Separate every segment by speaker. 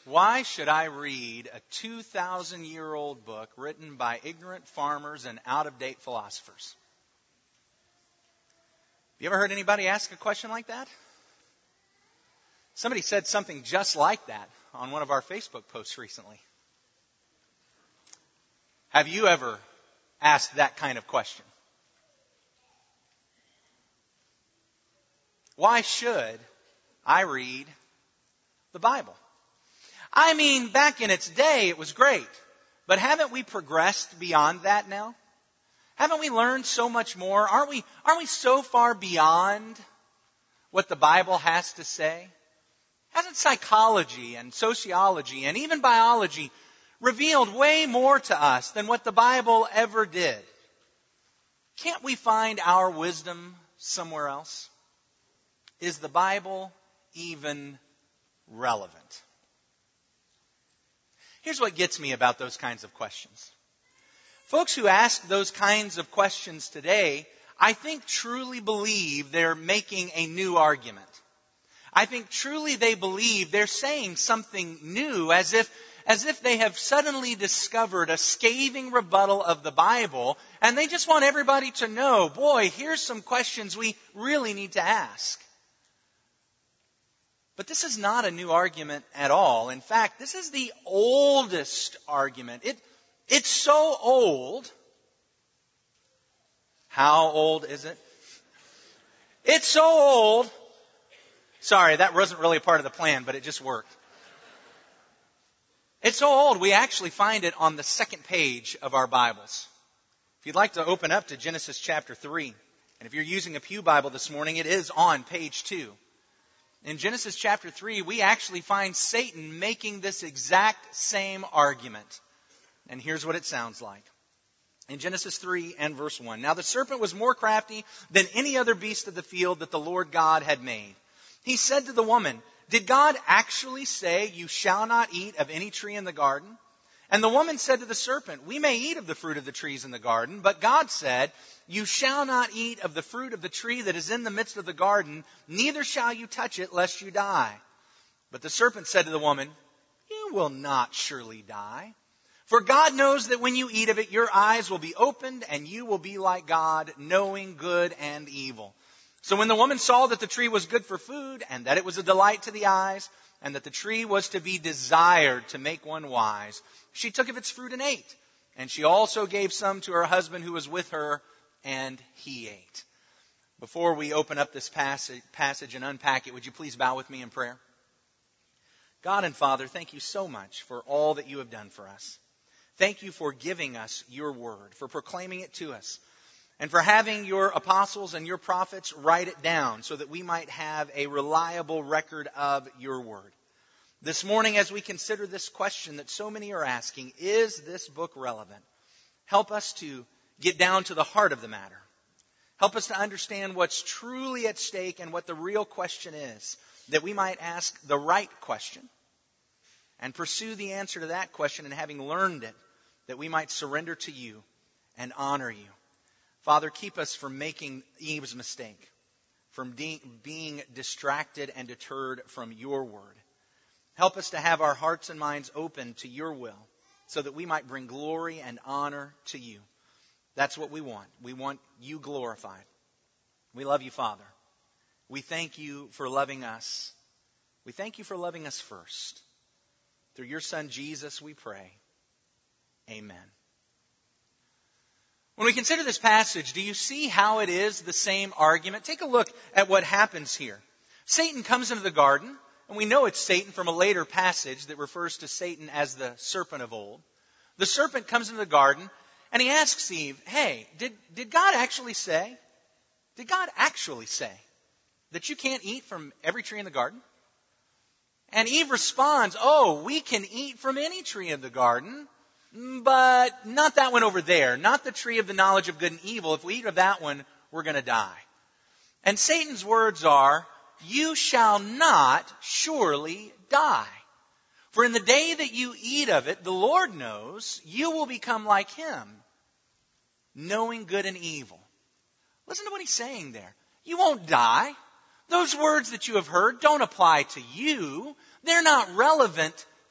Speaker 1: Why should I read a 2,000-year-old book written by ignorant farmers and out-of-date philosophers? Have you ever heard anybody ask a question like that? Somebody said something just like that on one of our Facebook posts recently. Have you ever asked that kind of question? Why should I read the Bible? I mean, back in its day, it was great. But haven't we progressed beyond that now? Haven't we learned so much more? Aren't we so far beyond what the Bible has to say? Hasn't psychology and sociology and even biology revealed way more to us than what the Bible ever did? Can't we find our wisdom somewhere else? Is the Bible even relevant? Here's what gets me about those kinds of questions. Folks who ask those kinds of questions today, I think truly believe they're making a new argument. I think truly they believe they're saying something new, as if they have suddenly discovered a scathing rebuttal of the Bible, and they just want everybody to know, boy, here's some questions we really need to ask. But this is not a new argument at all. In fact, this is the oldest argument. It's so old. How old is it? It's so old. Sorry, that wasn't really a part of the plan, but it just worked. It's so old, we actually find it on the second page of our Bibles. If you'd like to open up to Genesis chapter 3, and if you're using a Pew Bible this morning, it is on page 2. In Genesis chapter 3, we actually find Satan making this exact same argument. And here's what it sounds like. In Genesis 3 and verse 1. Now the serpent was more crafty than any other beast of the field that the Lord God had made. He said to the woman, "Did God actually say, 'You shall not eat of any tree in the garden'?" And the woman said to the serpent, "We may eat of the fruit of the trees in the garden, but God said, 'You shall not eat of the fruit of the tree that is in the midst of the garden, neither shall you touch it, lest you die.' But the serpent said to the woman, 'You will not surely die. For God knows that when you eat of it, your eyes will be opened, and you will be like God, knowing good and evil.' So when the woman saw that the tree was good for food, and that it was a delight to the eyes, and that the tree was to be desired to make one wise, she took of its fruit and ate. And she also gave some to her husband who was with her, and he ate." Before we open up this passage and unpack it, would you please bow with me in prayer? God and Father, thank you so much for all that you have done for us. Thank you for giving us your word, for proclaiming it to us, and for having your apostles and your prophets write it down so that we might have a reliable record of your word. This morning, as we consider this question that so many are asking, is this book relevant? Help us to get down to the heart of the matter. Help us to understand what's truly at stake and what the real question is, that we might ask the right question and pursue the answer to that question, and having learned it, that we might surrender to you and honor you. Father, keep us from making Eve's mistake, from being distracted and deterred from your word. Help us to have our hearts and minds open to your will so that we might bring glory and honor to you. That's what we want. We want you glorified. We love you, Father. We thank you for loving us. We thank you for loving us first. Through your Son, Jesus, we pray. Amen. When we consider this passage, do you see how it is the same argument? Take a look at what happens here. Satan comes into the garden, and we know it's Satan from a later passage that refers to Satan as the serpent of old. The serpent comes into the garden, and he asks Eve, "Hey, did God actually say? Did God actually say that you can't eat from every tree in the garden?" And Eve responds, "Oh, we can eat from any tree in the garden, but not that one over there, not the tree of the knowledge of good and evil. If we eat of that one, we're going to die." And Satan's words are, "You shall not surely die. For in the day that you eat of it, the Lord knows, you will become like him, knowing good and evil." Listen to what he's saying there. You won't die. Those words that you have heard don't apply to you. They're not relevant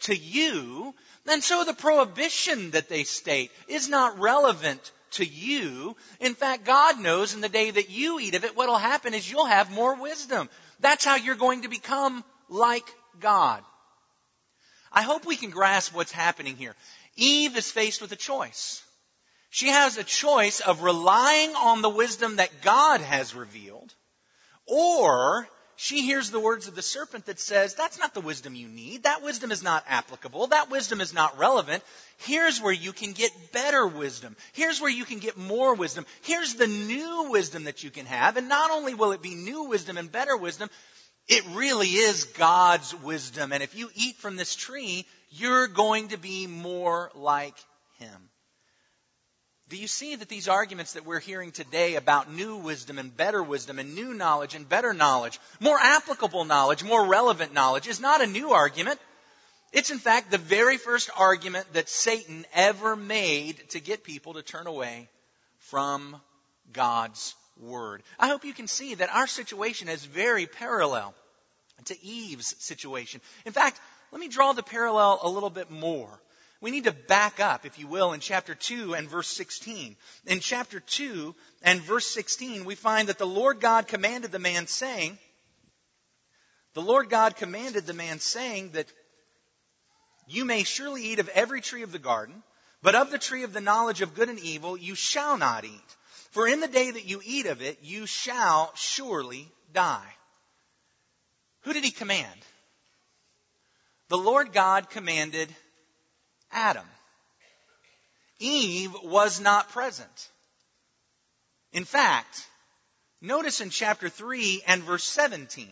Speaker 1: to you, and so the prohibition that they state is not relevant to you. In fact, God knows in the day that you eat of it, what will happen is you'll have more wisdom. That's how you're going to become like God. I hope we can grasp what's happening here. Eve is faced with a choice. She has a choice of relying on the wisdom that God has revealed, or she hears the words of the serpent that says, that's not the wisdom you need. That wisdom is not applicable. That wisdom is not relevant. Here's where you can get better wisdom. Here's where you can get more wisdom. Here's the new wisdom that you can have. And not only will it be new wisdom and better wisdom, it really is God's wisdom. And if you eat from this tree, you're going to be more like Him. Do you see that these arguments that we're hearing today about new wisdom and new knowledge and better knowledge, more applicable knowledge, more relevant knowledge, is not a new argument. It's in fact the very first argument that Satan ever made to get people to turn away from God's Word. I hope you can see that our situation is very parallel to Eve's situation. In fact, let me draw the parallel a little bit more. We need to back up, if you will, in chapter 2 and verse 16. In chapter 2 and verse 16, we find that the Lord God commanded the man saying that you may surely eat of every tree of the garden, but of the tree of the knowledge of good and evil you shall not eat. For in the day that you eat of it, you shall surely die. Who did He command? The Lord God commanded Adam. Eve was not present. In fact, notice in chapter 3 and verse 17.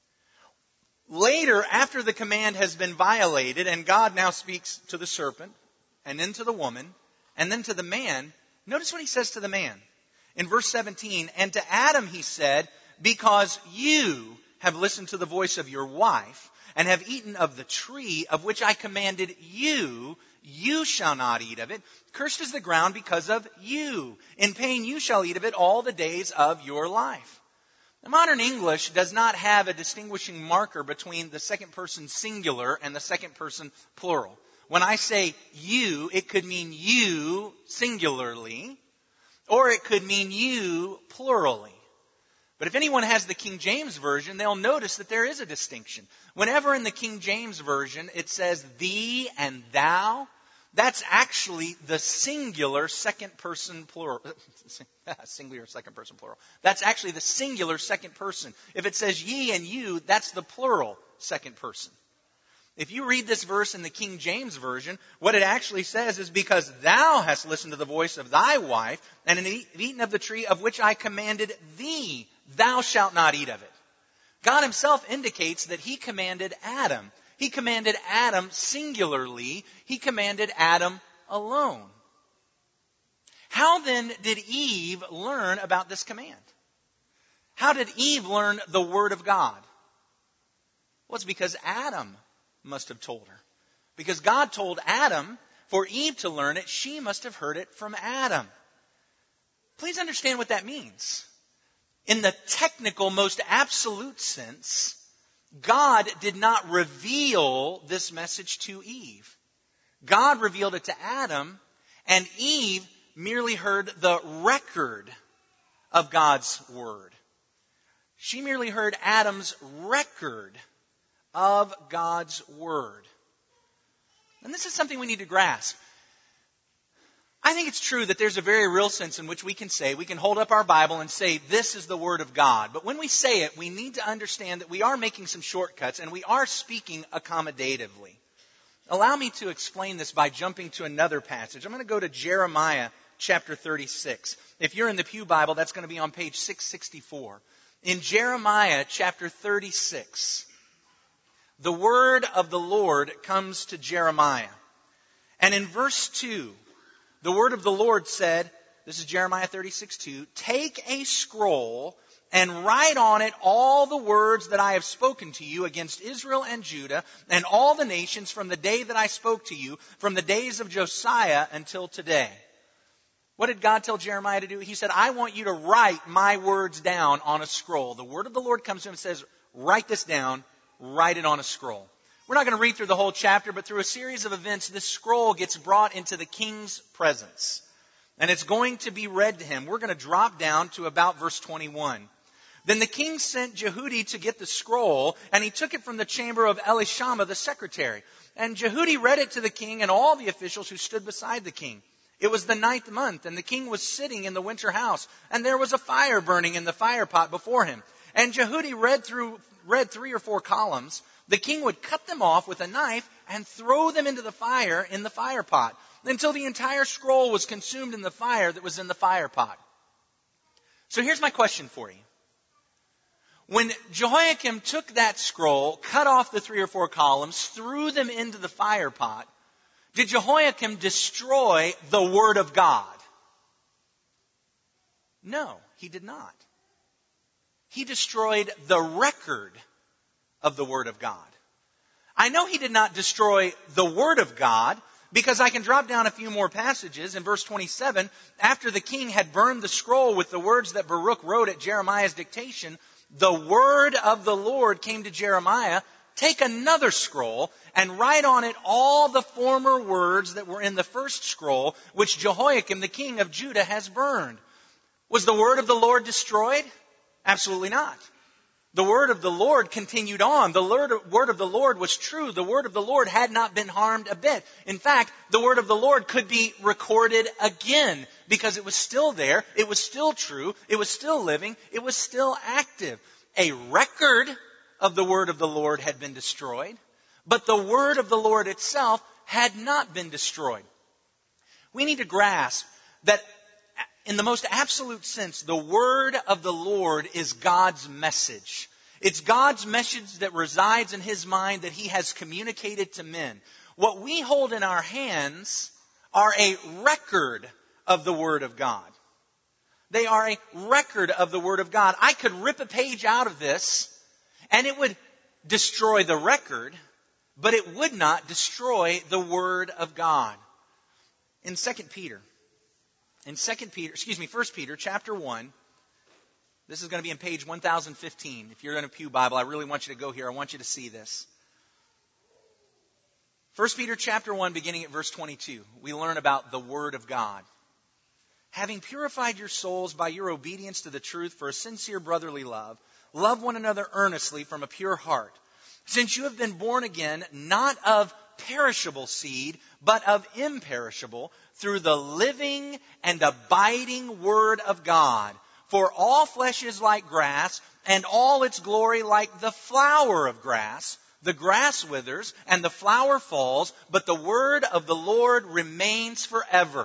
Speaker 1: Later, after the command has been violated, and God now speaks to the serpent, and then to the woman, and then to the man, notice what He says to the man. In verse 17, and to Adam He said, because you have listened to the voice of your wife, and have eaten of the tree of which I commanded you, you shall not eat of it. Cursed is the ground because of you. In pain you shall eat of it all the days of your life. Now, modern English does not have a distinguishing marker between the second person singular and the second person plural. When I say you, it could mean you singularly, or it could mean you plurally. But if anyone has the King James Version, they'll notice that there is a distinction. Whenever in the King James Version it says thee and thou, that's actually the singular second person plural. Singular second person plural. That's actually the singular second person. If it says ye and you, that's the plural second person. If you read this verse in the King James Version, what it actually says is, because thou hast listened to the voice of thy wife, and eaten of the tree of which I commanded thee, thou shalt not eat of it. God Himself indicates that He commanded Adam. He commanded Adam singularly. He commanded Adam alone. How then did Eve learn about this command? How did Eve learn the Word of God? Well, it's because Adam must have told her. Because God told Adam, for Eve to learn it, she must have heard it from Adam. Please understand what that means. In the technical, most absolute sense, God did not reveal this message to Eve. God revealed it to Adam, and Eve merely heard the record of God's Word. She merely heard Adam's record of God's Word. And this is something we need to grasp. I think it's true that there's a very real sense in which we can hold up our Bible and say, this is the Word of God. But when we say it, we need to understand that we are making some shortcuts and we are speaking accommodatively. Allow me to explain this by jumping to another passage. I'm going to go to Jeremiah chapter 36. If you're in the Pew Bible, that's going to be on page 664. In Jeremiah chapter 36, the word of the Lord comes to Jeremiah. And in verse 2, the word of the Lord said, this is Jeremiah 36:2, take a scroll and write on it all the words that I have spoken to you against Israel and Judah and all the nations from the day that I spoke to you, from the days of Josiah until today. What did God tell Jeremiah to do? He said, I want you to write my words down on a scroll. The word of the Lord comes to him and says, write this down, write it on a scroll. We're not going to read through the whole chapter, but through a series of events, this scroll gets brought into the king's presence. And it's going to be read to him. We're going to drop down to about verse 21. Then the king sent Jehudi to get the scroll, and he took it from the chamber of Elishama, the secretary. And Jehudi read it to the king and all the officials who stood beside the king. It was the 9th month, and the king was sitting in the winter house, and there was a fire burning in the fire pot before him. And Jehudi read 3 or 4 columns. The king would cut them off with a knife and throw them into the fire in the fire pot, until the entire scroll was consumed in the fire that was in the fire pot. So here's my question for you. When Jehoiakim took that scroll, cut off the 3 or 4 columns, threw them into the fire pot, did Jehoiakim destroy the Word of God? No, he did not. He destroyed the record of the Word of God. I know he did not destroy the Word of God, because I can drop down a few more passages. In verse 27, after the king had burned the scroll with the words that Baruch wrote at Jeremiah's dictation, the word of the Lord came to Jeremiah, take another scroll and write on it all the former words that were in the first scroll, which Jehoiakim, the king of Judah, has burned. Was the word of the Lord destroyed? Absolutely not. The word of the Lord continued on. The word of the Lord was true. The word of the Lord had not been harmed a bit. In fact, the word of the Lord could be recorded again because it was still there. It was still true. It was still living. It was still active. A record of the word of the Lord had been destroyed, but the word of the Lord itself had not been destroyed. We need to grasp that in the most absolute sense, the word of the Lord is God's message. It's God's message that resides in His mind that He has communicated to men. What we hold in our hands are a record of the Word of God. They are a record of the Word of God. I could rip a page out of this and it would destroy the record, but it would not destroy the Word of God. In 1 Peter chapter 1, this is going to be in page 1015. If you're in a pew Bible, I really want you to go here. I want you to see this. 1 Peter chapter 1, beginning at verse 22, we learn about the Word of God. Having purified your souls by your obedience to the truth for a sincere brotherly love, love one another earnestly from a pure heart. Since you have been born again, not of perishable seed, but of imperishable, through the living and abiding Word of God. For all flesh is like grass, and all its glory like the flower of grass. The grass withers, and the flower falls, but the word of the Lord remains forever.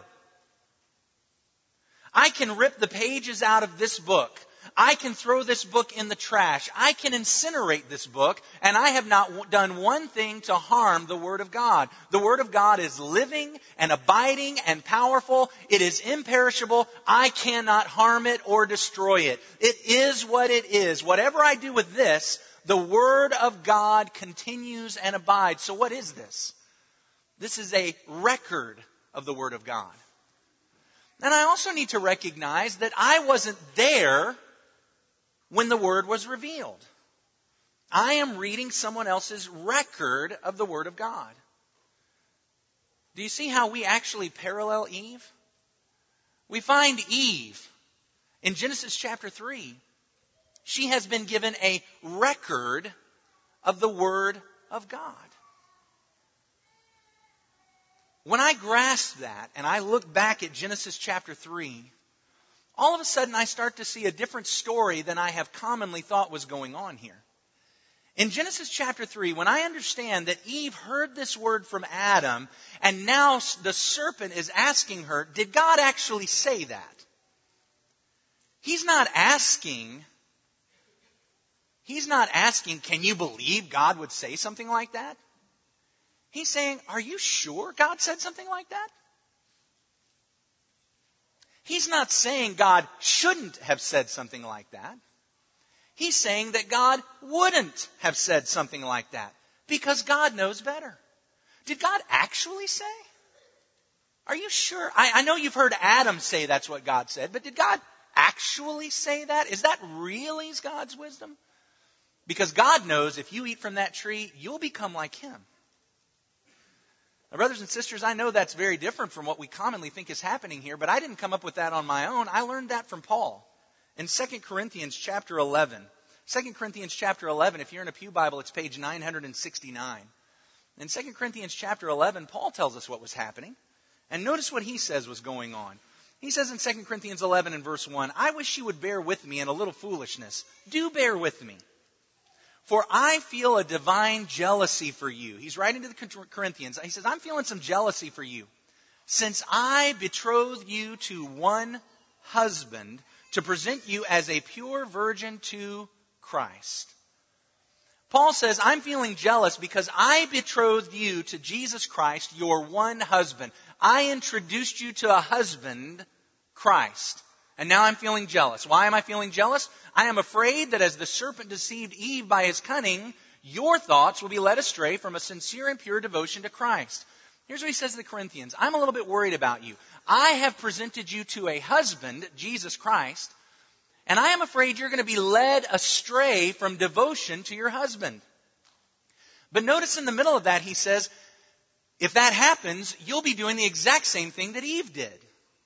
Speaker 1: I can rip the pages out of this book. I can throw this book in the trash. I can incinerate this book, and I have not done one thing to harm the Word of God. The Word of God is living and abiding and powerful. It is imperishable. I cannot harm it or destroy it. It is what it is. Whatever I do with this, the Word of God continues and abides. So what is this? This is a record of the Word of God. And I also need to recognize that I wasn't there when the Word was revealed. I am reading someone else's record of the Word of God. Do you see how we actually parallel Eve? We find Eve in Genesis chapter 3. She has been given a record of the Word of God. When I grasp that and I look back at Genesis chapter 3, all of a sudden I start to see a different story than I have commonly thought was going on here. In Genesis chapter 3, when I understand that Eve heard this word from Adam, and now the serpent is asking her, did God actually say that? He's not asking, can you believe God would say something like that? He's saying, are you sure God said something like that? He's not saying God shouldn't have said something like that. He's saying that God wouldn't have said something like that because God knows better. Did God actually say? Are you sure? I know you've heard Adam say that's what God said, but did God actually say that? Is that really God's wisdom? Because God knows if you eat from that tree, you'll become like him. Now, brothers and sisters, I know that's very different from what we commonly think is happening here, but I didn't come up with that on my own. I learned that from Paul in 2 Corinthians chapter 11. 2 Corinthians chapter 11, if you're in a pew Bible, it's page 969. In 2 Corinthians chapter 11, Paul tells us what was happening. And notice what he says was going on. He says in 2 Corinthians 11 and verse 1, I wish you would bear with me in a little foolishness. Do bear with me. For I feel a divine jealousy for you. He's writing to the Corinthians. He says, I'm feeling some jealousy for you. Since I betrothed you to one husband to present you as a pure virgin to Christ. Paul says, I'm feeling jealous because I betrothed you to Jesus Christ, your one husband. I introduced you to a husband, Christ. And now I'm feeling jealous. Why am I feeling jealous? I am afraid that as the serpent deceived Eve by his cunning, your thoughts will be led astray from a sincere and pure devotion to Christ. Here's what he says to the Corinthians. I'm a little bit worried about you. I have presented you to a husband, Jesus Christ, and I am afraid you're going to be led astray from devotion to your husband. But notice in the middle of that, he says, if that happens, you'll be doing the exact same thing that Eve did.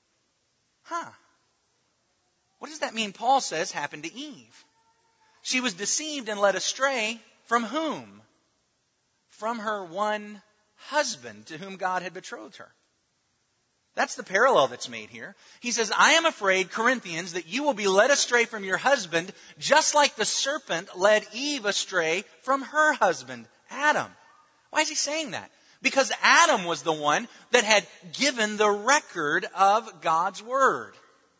Speaker 1: What does that mean Paul says happened to Eve? She was deceived and led astray from whom? From her one husband to whom God had betrothed her. That's the parallel that's made here. He says, I am afraid, Corinthians, that you will be led astray from your husband, just like the serpent led Eve astray from her husband, Adam. Why is he saying that? Because Adam was the one that had given the record of God's word.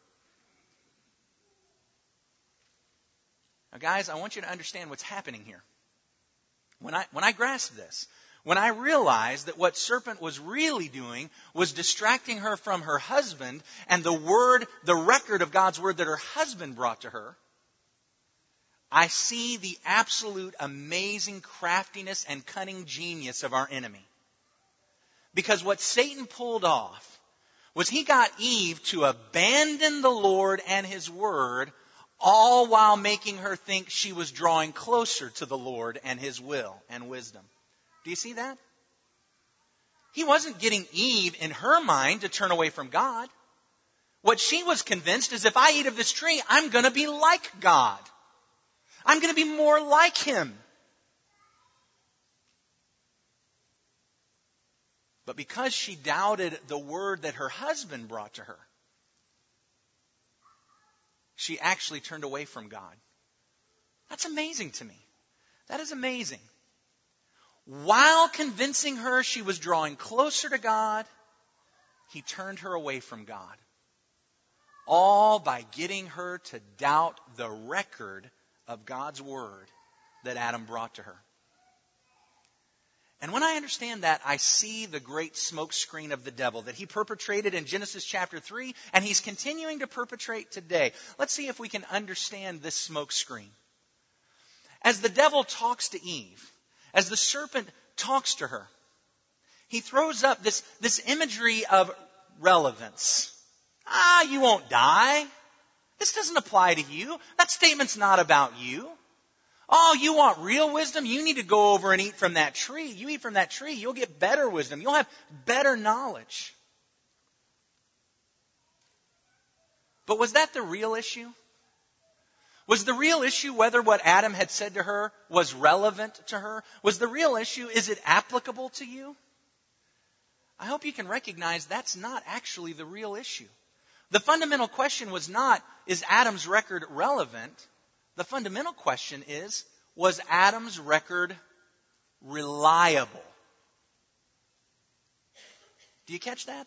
Speaker 1: Now, guys, I want you to understand what's happening here. When I grasped this, when I realized that what serpent was really doing was distracting her from her husband and the record of God's word that her husband brought to her, I see the absolute amazing craftiness and cunning genius of our enemy. Because what Satan pulled off was he got Eve to abandon the Lord and his word, all while making her think she was drawing closer to the Lord and his will and wisdom. Do you see that? He wasn't getting Eve in her mind to turn away from God. What she was convinced is if I eat of this tree, I'm going to be like God. I'm going to be more like him. But because she doubted the word that her husband brought to her, she actually turned away from God. That's amazing to me. That is amazing. While convincing her she was drawing closer to God, he turned her away from God. All by getting her to doubt the record of God's word that Adam brought to her. And when I understand that, I see the great smokescreen of the devil that he perpetrated in Genesis chapter 3, and he's continuing to perpetrate today. Let's see if we can understand this smokescreen. As the devil talks to Eve, as the serpent talks to her, he throws up this imagery of relevance. You won't die. This doesn't apply to you. That statement's not about you. Oh, you want real wisdom? You need to go over and eat from that tree. You eat from that tree, you'll get better wisdom. You'll have better knowledge. But was that the real issue? Was the real issue whether what Adam had said to her was relevant to her? Was the real issue, is it applicable to you? I hope you can recognize that's not actually the real issue. The fundamental question was not, is Adam's record relevant? The fundamental question is, was Adam's record reliable? Do you catch that?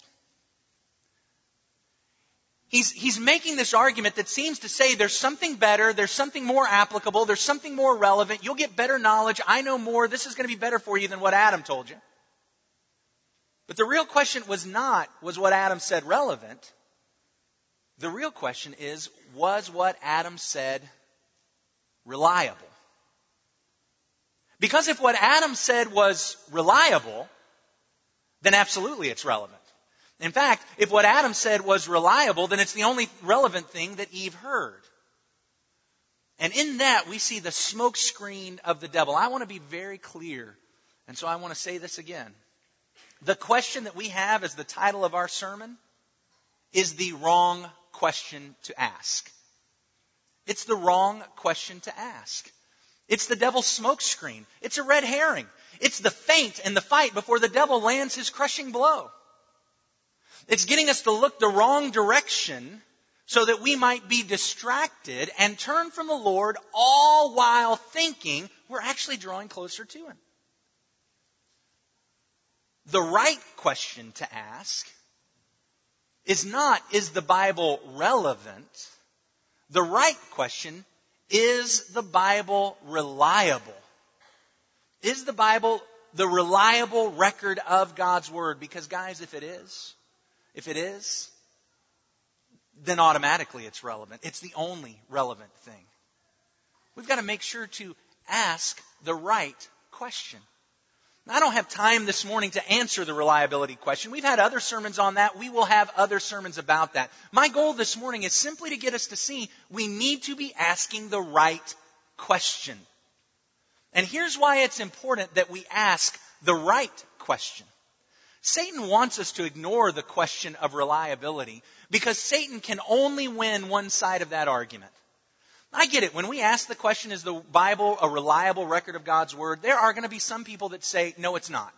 Speaker 1: He's making this argument that seems to say there's something better, there's something more applicable, there's something more relevant, you'll get better knowledge, I know more, this is going to be better for you than what Adam told you. But the real question was not, was what Adam said relevant? The real question is, was what Adam said reliable? Because if what Adam said was reliable, then absolutely it's relevant. In fact, if what Adam said was reliable, then it's the only relevant thing that Eve heard. And in that, we see the smoke screen of the devil. I want to be very clear, and so I want to say this again. The question that we have as the title of our sermon is the wrong question to ask. It's the wrong question to ask. It's the devil's smoke screen. It's a red herring. It's the feint and the fight before the devil lands his crushing blow. It's getting us to look the wrong direction so that we might be distracted and turn from the Lord, all while thinking we're actually drawing closer to Him. The right question to ask is not, is the Bible relevant? The right question, is the Bible reliable? Is the Bible the reliable record of God's Word? Because guys, if it is, then automatically it's relevant. It's the only relevant thing. We've got to make sure to ask the right question. Now, I don't have time this morning to answer the reliability question. We've had other sermons on that. We will have other sermons about that. My goal this morning is simply to get us to see we need to be asking the right question. And here's why it's important that we ask the right question. Satan wants us to ignore the question of reliability because Satan can only win one side of that argument. I get it. When we ask the question, is the Bible a reliable record of God's Word? There are going to be some people that say, no, it's not.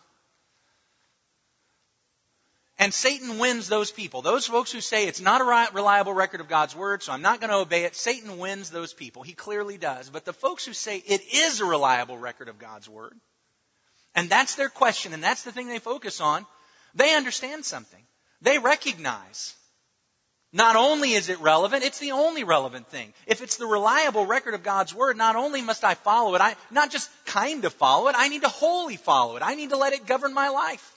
Speaker 1: And Satan wins those people. Those folks who say it's not a reliable record of God's Word, so I'm not going to obey it. Satan wins those people. He clearly does. But the folks who say it is a reliable record of God's Word, and that's their question, and that's the thing they focus on, they understand something. They recognize not only is it relevant, it's the only relevant thing. If it's the reliable record of God's Word, not only must I follow it, not just kind of follow it, I need to wholly follow it. I need to let it govern my life.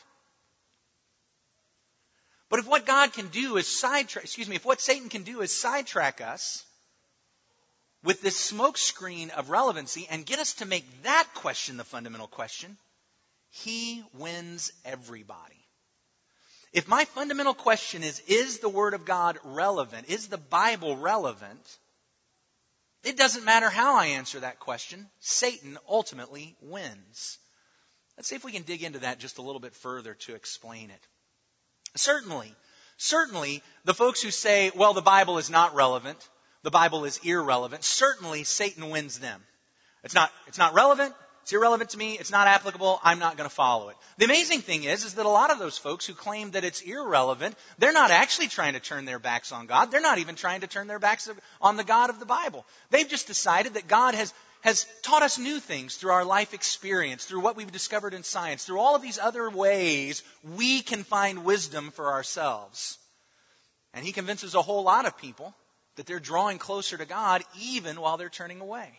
Speaker 1: But if what God can do is if what Satan can do is sidetrack us with this smoke screen of relevancy and get us to make that question the fundamental question, he wins everybody. If my fundamental question is the Word of God relevant? Is the Bible relevant? It doesn't matter how I answer that question. Satan ultimately wins. Let's see if we can dig into that just a little bit further to explain it. Certainly, the folks who say, well, the Bible is not relevant, the Bible is irrelevant, certainly Satan wins them. It's not relevant. It's irrelevant to me. It's not applicable. I'm not going to follow it. The amazing thing is that a lot of those folks who claim that it's irrelevant, they're not actually trying to turn their backs on God. They're not even trying to turn their backs on the God of the Bible. They've just decided that God has taught us new things through our life experience, through what we've discovered in science, through all of these other ways we can find wisdom for ourselves. And he convinces a whole lot of people that they're drawing closer to God even while they're turning away.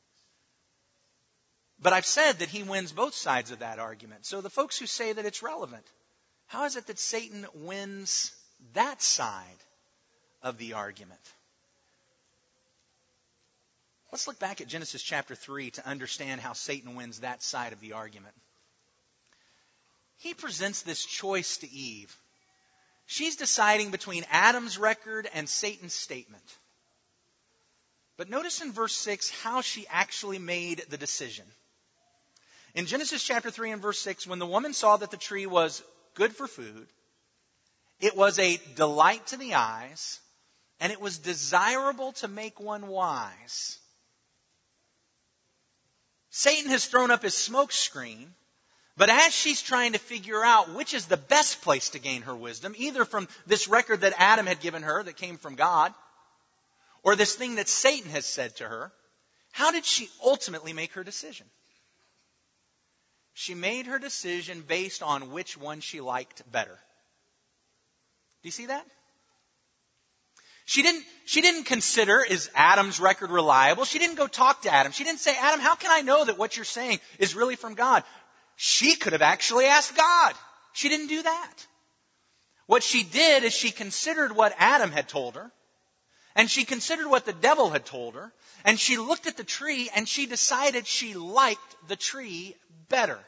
Speaker 1: But I've said that he wins both sides of that argument. So the folks who say that it's relevant, how is it that Satan wins that side of the argument? Let's look back at Genesis chapter 3 to understand how Satan wins that side of the argument. He presents this choice to Eve. She's deciding between Adam's record and Satan's statement. But notice in verse 6 how she actually made the decision. In Genesis chapter 3 and verse 6, when the woman saw that the tree was good for food, it was a delight to the eyes, and it was desirable to make one wise. Satan has thrown up his smoke screen, but as she's trying to figure out which is the best place to gain her wisdom, either from this record that Adam had given her that came from God, or this thing that Satan has said to her, how did she ultimately make her decision? She made her decision based on which one she liked better. Do you see that? She didn't consider, is Adam's record reliable? She didn't go talk to Adam. She didn't say, Adam, how can I know that what you're saying is really from God? She could have actually asked God. She didn't do that. What she did is she considered what Adam had told her, and she considered what the devil had told her, and she looked at the tree and she decided she liked the tree better.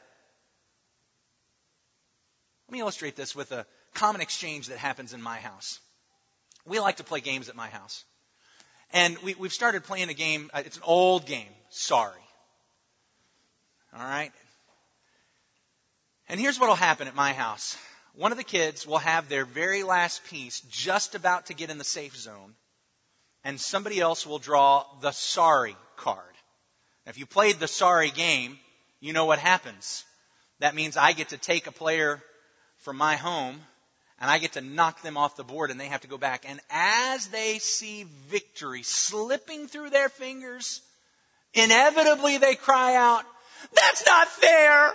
Speaker 1: Let me illustrate this with a common exchange that happens in my house. We like to play games at my house. And we've started playing a game. It's an old game. Sorry. All right? And here's what will happen at my house. One of the kids will have their very last piece just about to get in the safe zone. And somebody else will draw the sorry card. Now, if you played the sorry game, you know what happens. That means I get to take a player from my home and I get to knock them off the board and they have to go back. And as they see victory slipping through their fingers, inevitably they cry out, "That's not fair!"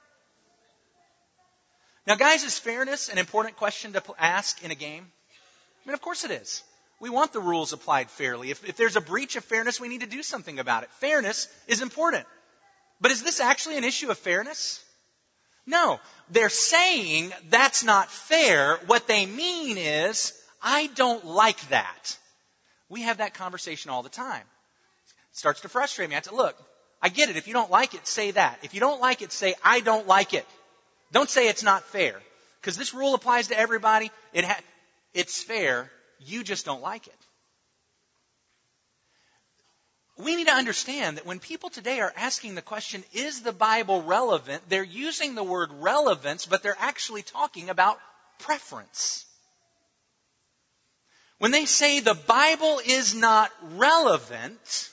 Speaker 1: Now, guys, is fairness an important question to ask in a game? I mean, of course it is. We want the rules applied fairly. If there's a breach of fairness, we need to do something about it. Fairness is important. But is this actually an issue of fairness? No. They're saying that's not fair. What they mean is, I don't like that. We have that conversation all the time. It starts to frustrate me. I say, look, I get it. If you don't like it, say that. If you don't like it, say, I don't like it. Don't say it's not fair. Because this rule applies to everybody. It's fair. You just don't like it. We need to understand that when people today are asking the question, is the Bible relevant? They're using the word relevance, but they're actually talking about preference. When they say the Bible is not relevant,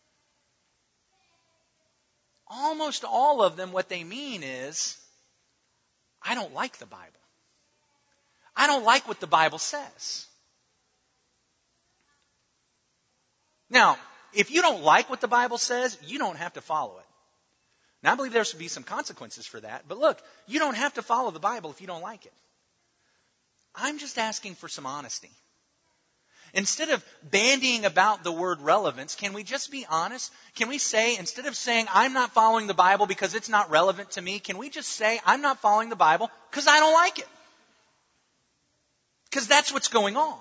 Speaker 1: almost all of them, what they mean is, I don't like the Bible. I don't like what the Bible says. Now, if you don't like what the Bible says, you don't have to follow it. Now, I believe there should be some consequences for that. But look, you don't have to follow the Bible if you don't like it. I'm just asking for some honesty. Instead of bandying about the word relevance, can we just be honest? Can we say, instead of saying, I'm not following the Bible because it's not relevant to me, can we just say, I'm not following the Bible because I don't like it? Because that's what's going on.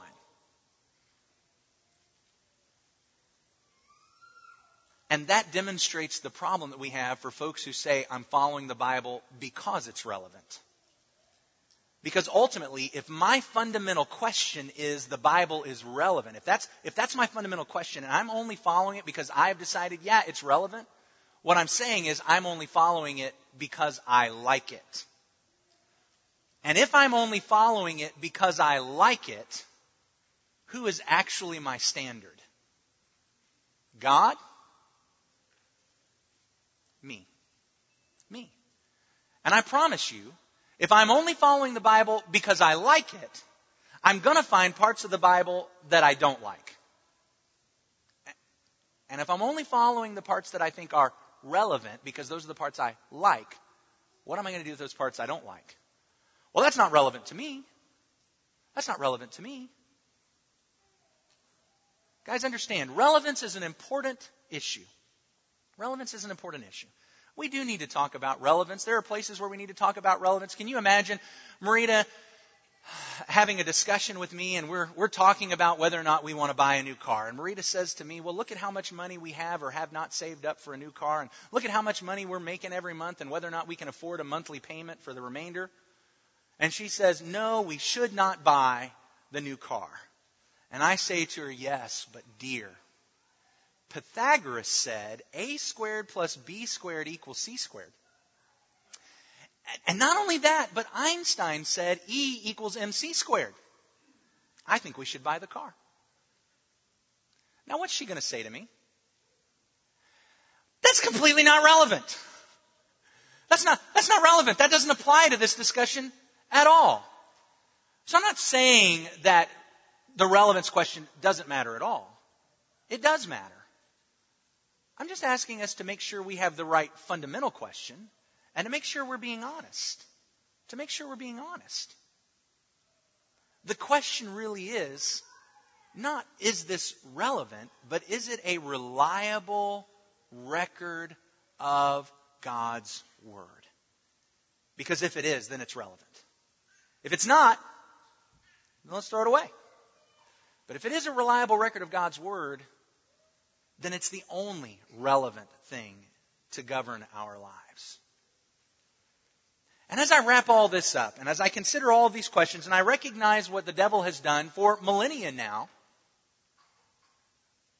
Speaker 1: And that demonstrates the problem that we have for folks who say, I'm following the Bible because it's relevant. Because ultimately, if my fundamental question is the Bible is relevant, if that's my fundamental question and I'm only following it because I've decided, yeah, it's relevant, what I'm saying is I'm only following it because I like it. And if I'm only following it because I like it, who is actually my standard? God? Me. And I promise you, if I'm only following the Bible because I like it, I'm going to find parts of the Bible that I don't like. And if I'm only following the parts that I think are relevant because those are the parts I like, what am I going to do with those parts I don't like? Well, that's not relevant to me. That's not relevant to me. Guys, understand, relevance is an important issue. Relevance is an important issue. We do need to talk about relevance. There are places where we need to talk about relevance. Can you imagine Marita having a discussion with me and we're talking about whether or not we want to buy a new car. And Marita says to me, well, look at how much money we have or have not saved up for a new car. And look at how much money we're making every month and whether or not we can afford a monthly payment for the remainder. And she says, no, we should not buy the new car. And I say to her, yes, but dear, Pythagoras said a squared plus b squared equals c squared. And not only that, but Einstein said E equals mc squared. I think we should buy the car. Now, what's she going to say to me? That's completely not relevant. That's not relevant. That doesn't apply to this discussion at all. So I'm not saying that the relevance question doesn't matter at all. It does matter. I'm just asking us to make sure we have the right fundamental question and to make sure we're being honest. To make sure we're being honest. The question really is not, is this relevant, but is it a reliable record of God's Word? Because if it is, then it's relevant. If it's not, then let's throw it away. But if it is a reliable record of God's Word, then it's the only relevant thing to govern our lives. And as I wrap all this up, and as I consider all of these questions, and I recognize what the devil has done for millennia now,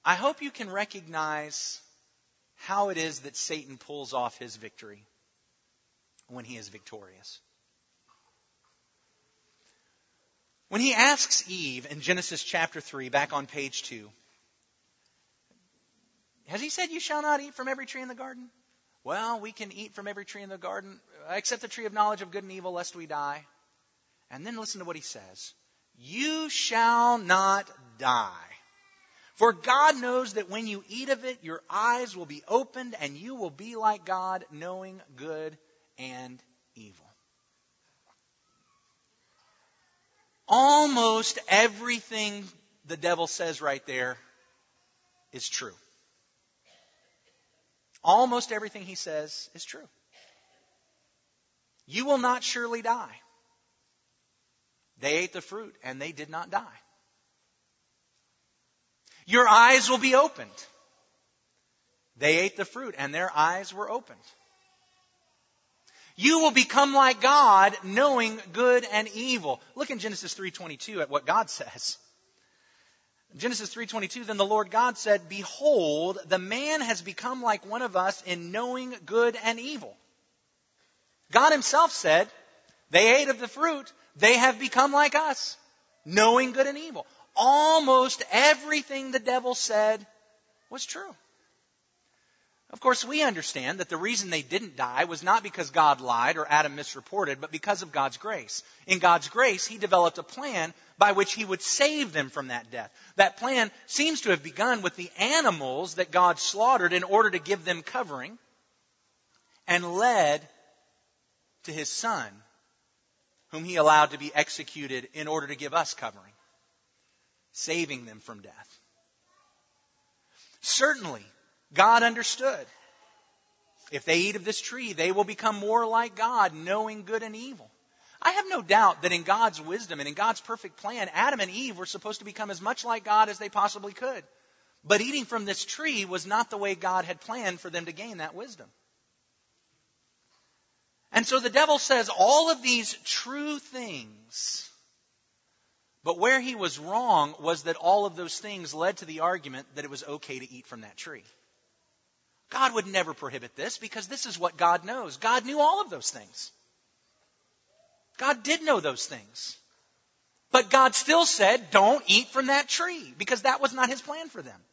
Speaker 1: I hope you can recognize how it is that Satan pulls off his victory when he is victorious. When he asks Eve in Genesis chapter 3, back on page 2, has he said, "You shall not eat from every tree in the garden"? Well, we can eat from every tree in the garden, except the tree of knowledge of good and evil, lest we die. And then listen to what he says. "You shall not die. For God knows that when you eat of it, your eyes will be opened, and you will be like God, knowing good and evil." Almost everything the devil says right there is true. Almost everything he says is true. You will not surely die. They ate the fruit and they did not die. Your eyes will be opened. They ate the fruit and their eyes were opened. You will become like God, knowing good and evil. Look in Genesis 3:22 at what God says. Genesis 3:22, "Then the Lord God said, Behold, the man has become like one of us in knowing good and evil." God himself said, they ate of the fruit, they have become like us, knowing good and evil. Almost everything the devil said was true. Of course, we understand that the reason they didn't die was not because God lied or Adam misreported, but because of God's grace. In God's grace, he developed a plan by which he would save them from that death. That plan seems to have begun with the animals that God slaughtered in order to give them covering, and led to his Son, whom he allowed to be executed in order to give us covering, saving them from death. Certainly, God understood. If they eat of this tree, they will become more like God, knowing good and evil. I have no doubt that in God's wisdom and in God's perfect plan, Adam and Eve were supposed to become as much like God as they possibly could. But eating from this tree was not the way God had planned for them to gain that wisdom. And so the devil says all of these true things. But where he was wrong was that all of those things led to the argument that it was okay to eat from that tree. God would never prohibit this because this is what God knows. God knew all of those things. God did know those things. But God still said, don't eat from that tree because that was not his plan for them.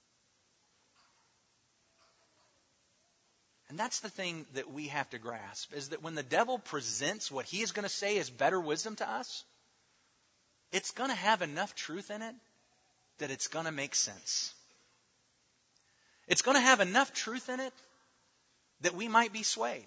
Speaker 1: And that's the thing that we have to grasp, is that when the devil presents what he is going to say is better wisdom to us, it's going to have enough truth in it that it's going to make sense. It's going to have enough truth in it that we might be swayed.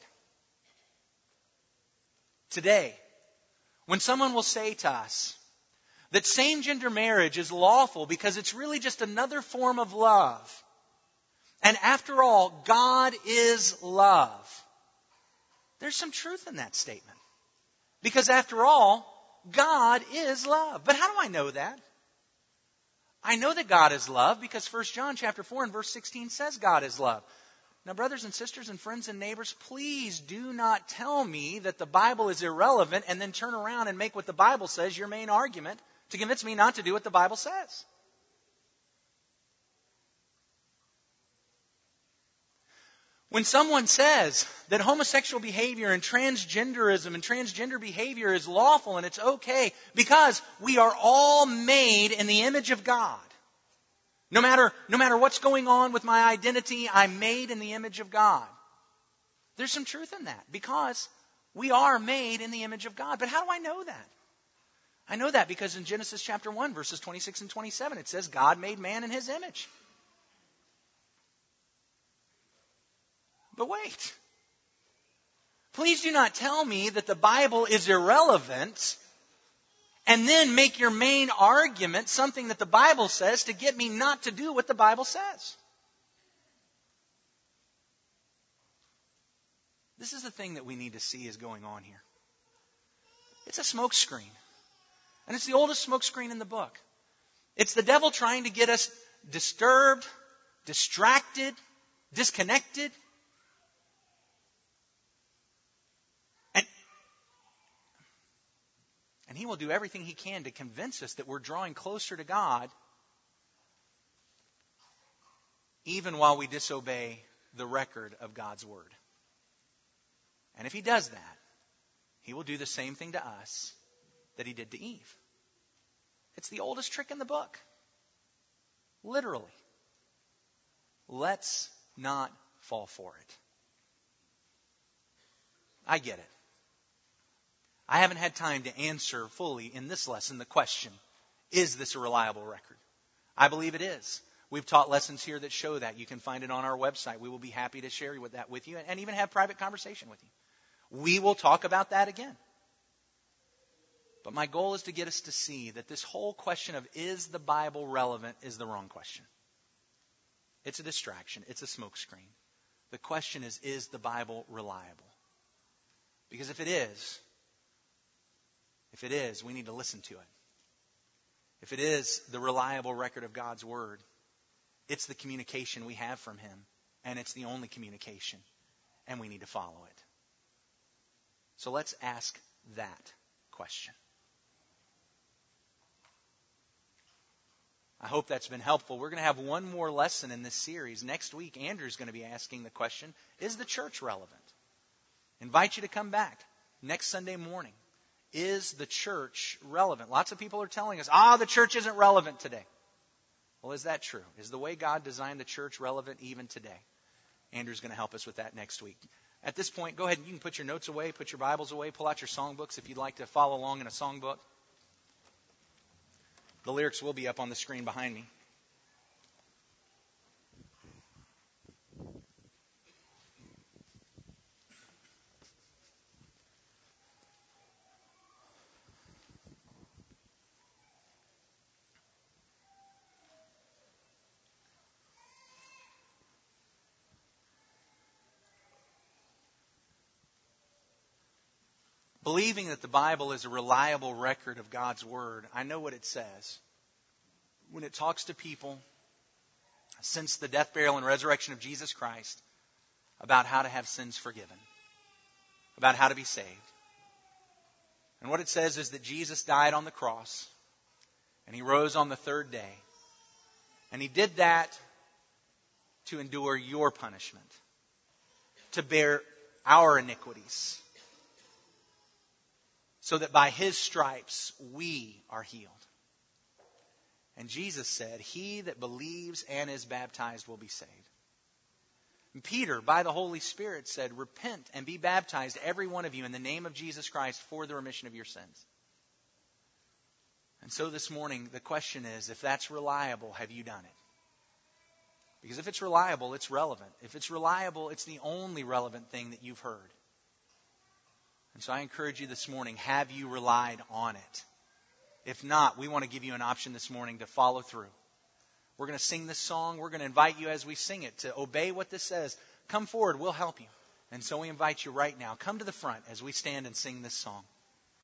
Speaker 1: Today, when someone will say to us that same-gender marriage is lawful because it's really just another form of love, and after all, God is love, there's some truth in that statement. Because after all, God is love. But how do I know that? I know that God is love because 1 John chapter 4 and verse 16 says God is love. Now, brothers and sisters and friends and neighbors, please do not tell me that the Bible is irrelevant and then turn around and make what the Bible says your main argument to convince me not to do what the Bible says. When someone says that homosexual behavior and transgenderism and transgender behavior is lawful and it's okay because we are all made in the image of God. No matter what's going on with my identity, I'm made in the image of God. There's some truth in that because we are made in the image of God. But how do I know that? I know that because in Genesis chapter 1, verses 26 and 27, it says God made man in his image. But wait. Please do not tell me that the Bible is irrelevant and then make your main argument something that the Bible says to get me not to do what the Bible says. This is the thing that we need to see is going on here. It's a smoke screen. And it's the oldest smoke screen in the book. It's the devil trying to get us disturbed, distracted, disconnected. And he will do everything he can to convince us that we're drawing closer to God even while we disobey the record of God's Word. And if He does that, He will do the same thing to us that He did to Eve. It's the oldest trick in the book. Literally. Let's not fall for it. I get it. I haven't had time to answer fully in this lesson the question, is this a reliable record? I believe it is. We've taught lessons here that show that. You can find it on our website. We will be happy to share that with you and even have private conversation with you. We will talk about that again. But my goal is to get us to see that this whole question of is the Bible relevant is the wrong question. It's a distraction. It's a smokescreen. The question is the Bible reliable? Because if it is, we need to listen to it. If it is the reliable record of God's Word, it's the communication we have from Him, and it's the only communication, and we need to follow it. So let's ask that question. I hope that's been helpful. We're going to have one more lesson in this series. Next week, Andrew's going to be asking the question, is the church relevant? Invite you to come back next Sunday morning. Is the church relevant? Lots of people are telling us, the church isn't relevant today. Well, is that true? Is the way God designed the church relevant even today? Andrew's going to help us with that next week. At this point, go ahead and you can put your notes away, put your Bibles away, pull out your songbooks if you'd like to follow along in a songbook. The lyrics will be up on the screen behind me. Believing that the Bible is a reliable record of God's Word, I know what it says. When it talks to people since the death, burial, and resurrection of Jesus Christ about how to have sins forgiven, about how to be saved. And what it says is that Jesus died on the cross and He rose on the third day. And He did that to endure your punishment, to bear our iniquities, so that by His stripes we are healed. And Jesus said, he that believes and is baptized will be saved. And Peter, by the Holy Spirit, said, repent and be baptized, every one of you, in the name of Jesus Christ for the remission of your sins. And so this morning, the question is, if that's reliable, have you done it? Because if it's reliable, it's relevant. If it's reliable, it's the only relevant thing that you've heard. And so I encourage you this morning, have you relied on it? If not, we want to give you an option this morning to follow through. We're going to sing this song. We're going to invite you as we sing it to obey what this says. Come forward, we'll help you. And so we invite you right now. Come to the front as we stand and sing this song.